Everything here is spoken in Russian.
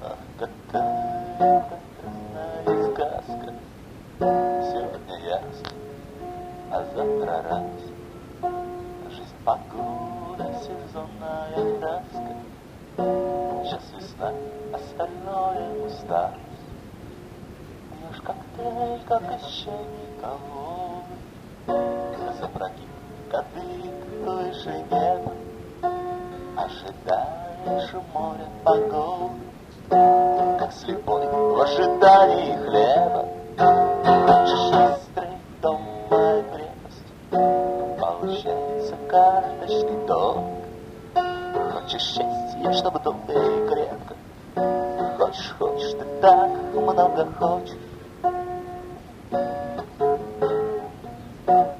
Ах, какая прекрасная сказка. Сегодня ясно, а завтра раз. Жизнь, погода, сезонная краска. Сейчас весна, остальное усталость. Пьешь коктейль, как из чайниковой. Запрокинь кадык выше неба. Ожидаешь у моря погоды, как слепой в ожидании хлеба. Хочешь острый дом, моя крепость, получается карточный долг. Хочешь счастья, чтобы долго и крепко. Хочешь, ты так много хочешь.